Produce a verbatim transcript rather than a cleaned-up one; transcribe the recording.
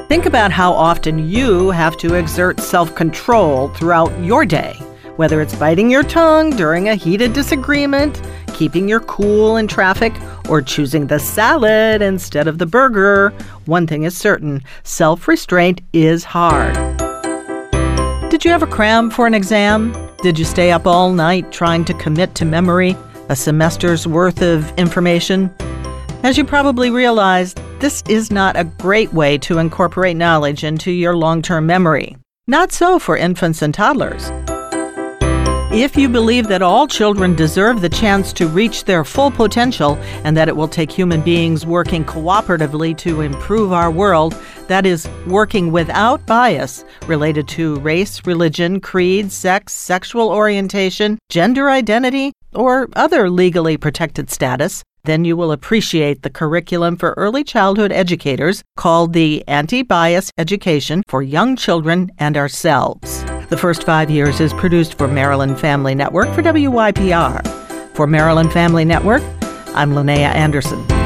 Think about how often you have to exert self-control throughout your day, whether it's biting your tongue during a heated disagreement, keeping your cool in traffic, or choosing the salad instead of the burger. One thing is certain, self-restraint is hard. Did you ever cram for an exam? Did you stay up all night trying to commit to memory a semester's worth of information? As you probably realized, this is not a great way to incorporate knowledge into your long-term memory. Not so for infants and toddlers. If you believe that all children deserve the chance to reach their full potential and that it will take human beings working cooperatively to improve our world, that is, working without bias related to race, religion, creed, sex, sexual orientation, gender identity, or other legally protected status, then you will appreciate the curriculum for early childhood educators called the Anti-Bias Education for Young Children and Ourselves. The first five years is produced for Maryland Family Network for W Y P R. For Maryland Family Network, I'm Linnea Anderson.